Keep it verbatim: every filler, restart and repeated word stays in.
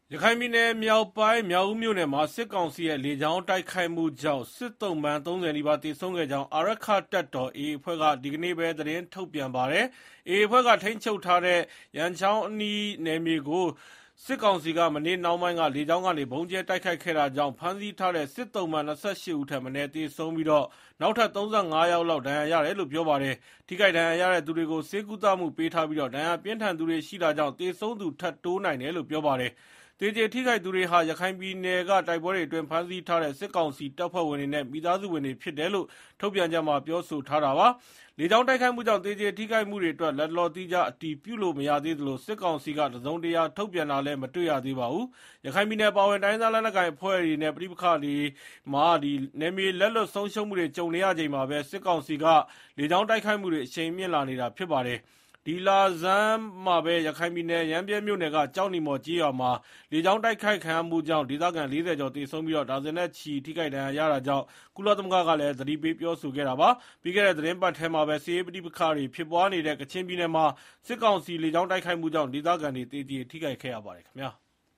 ရခိုင်ပြည်နယ်မြောက်ပိုင်းမြောက်ဦးမြို့နယ်မှာစစ်ကောင်စီရဲ့လေကြောင်းတိုက်ခိုက်မှုကြောင့်စစ်သုံ့ပန်းသုံးဆယ်နီးပါးသေဆုံးခဲ့ကြောင်းအာရက္ခတပ်တော် အေအေ အဖွဲ့ကဒီကနေ့ပဲသတင်းထုတ်ပြန်ပါတယ်။ အေအေ အဖွဲ့ကထိန်းချုပ်ထားတဲ့ရန်ချောင်းအနီးနယ်မြေကိုစစ်ကောင်စီကမနေ့နှောင်းပိုင်းကလေကြောင်းကနေဗုံးကြဲတိုက်ခိုက်ခဲ့တာကြောင့်ဖမ်းဆီးထားတဲ့စစ်သုံ့ပန်း၂၈ဦးထက်မနည်းသေဆုံးပြီးနောက်ထပ်၃၅ယောက်လောက်ဒဏ်ရာရတယ်လို့ပြောပါတယ်။ ထိခိုက်ဒဏ်ရာရတဲ့သူတွေကိုဆေးကုသမှုပေးထားပြီးဒဏ်ရာပြင်းထန်သူတွေရှိတာကြောင့်သေဆုံးသူထပ်တိုးနိုင်တယ်လို့ပြောပါတယ်။ သေကျေထိခိုက်သူတွေဟာရခိုင်ပြည်နယ်ကတိုက်ပွဲတွေအတွင်းဖမ်းဆီးထားတဲ့စစ်ကောင်စီတပ်ဖွဲ့ဝင်တွေနဲ့မိသားစုဝင်တွေဖြစ်တယ်လို့ထုတ်ပြန်ချက်မှာပြောဆိုထားတာပါ။ လေကြောင်းတိုက်ခိုက်မှုကြောင့်သေကျေထိခိုက်မှုတွေအတွက်လတ်တလောသီးခြားအတည်ပြုလို့မရသေးသလိုစစ်ကောင်စီကတစုံတရာထုတ်ပြန်တာလည်းမတွေ့ရသေးပါဘူး။ ရခိုင်ပြည်နယ်အပါအဝင်တိုင်းရင်းသားလက်နက်ကိုင်အဖွဲ့တွေနဲ့ပဋိပက္ခတွေမှာနယ်မြေလက်လွတ်ဆုံးရှုံးမှုတွေကြုံနေရချိန်မှာပဲစစ်ကောင်စီကလေကြောင်းတိုက်ခိုက်မှုတွေအရှိန်မြင့်လာနေတာဖြစ်ပါတယ်။ ဒီလဆန်းမှာပဲရခိုင်ပြည်နယ်ရမ်းဗြဲမြို့နယ်ကကျောက်နီမော်ကျေးရွာမှာလေကြောင်းတိုက်ခိုက်ခံရမှုကြောင့်ဒေသခံလေးဆယ်ကျော်သေဆုံးပြီးဒါဇင်နဲ့ချီထိခိုက်ဒဏ်ရာရတာကြောင့်ကုလသမဂ္ဂကလည်းသတိပေးပြောဆိုခဲ့တာပါ။ ပြီးခဲ့တဲ့သီတင်းပတ်ထဲမှာပဲစစ်ရေးပဋိပက္ခတွေဖြစ်ပွားနေတဲ့ကချင်ပြည်နယ်မှာစစ်ကောင်စီလေကြောင်းတိုက်ခိုက်မှုကြောင့်ဒေသခံတွေသေကျေထိခိုက်ခဲ့ရပါတယ်ခင်ဗျာ။